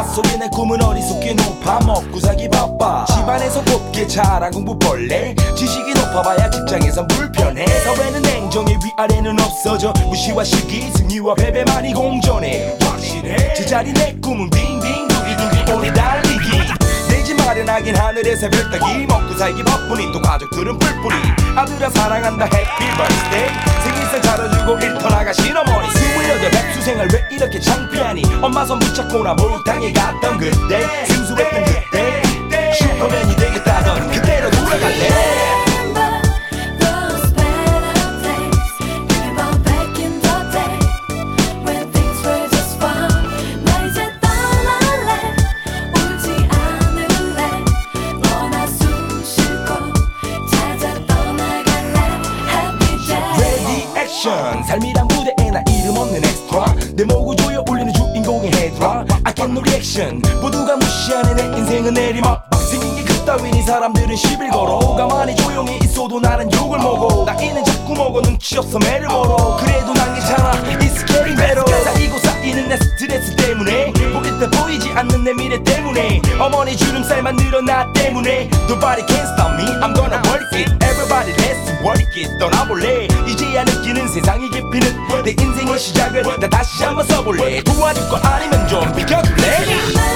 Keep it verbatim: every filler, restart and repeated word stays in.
속에 내 꿈은 어리석게 높아 먹고 살기 바빠 집안에서 곱게 자란 공부벌레 지식이 높아봐야 직장에선 불편해 사회는 냉정해 위아래는 없어져 무시와 시기 승리와 패배만이 공존해 확실해 제자리 내 꿈은 빙빙 두기두기 오래 달리기 내 집 마련하긴 하늘에서 별 따기 먹고 살기 바쁘니 또 가족들은 뿔뿔이 아들아 사랑한다 해피 버스데이 생일상 차려주고 일터 나가 시어머니 스물여덟 백수생활 왜 이렇게 창피하니 엄마 손 붙잡고나 목욕탕에 갔던 그때 생수했던 그때 슈퍼맨이 되겠다던 그때로 돌아갈래 삶이란 무대에 나 이름 없는 엑스트라 내 목을 조여 올리는 주인공의 헤드라 I get no reaction 모두가 무시하는 내 인생은 내리막 생긴 게 그따위니 사람들은 시비를 걸어 가만히 조용히 있어도 나는 욕을 먹어 나이는 자꾸 먹어 눈치 없어 매를 벌어 그래도 난 괜찮아 It's getting better 쌓이고 쌓이는 내 스트레스 때문에 보일 때 보이지 않는 내 미래 때문에 어머니 주름살만 늘어나 때문에 Nobody can stop me I'm gonna work it Everybody let's work it 떠나볼래 이제야 느끼는 세상의 깊이는 내 인생의 시작을 나 다시 한번 써볼래 도와줄 거 아니면 좀 비켜줄래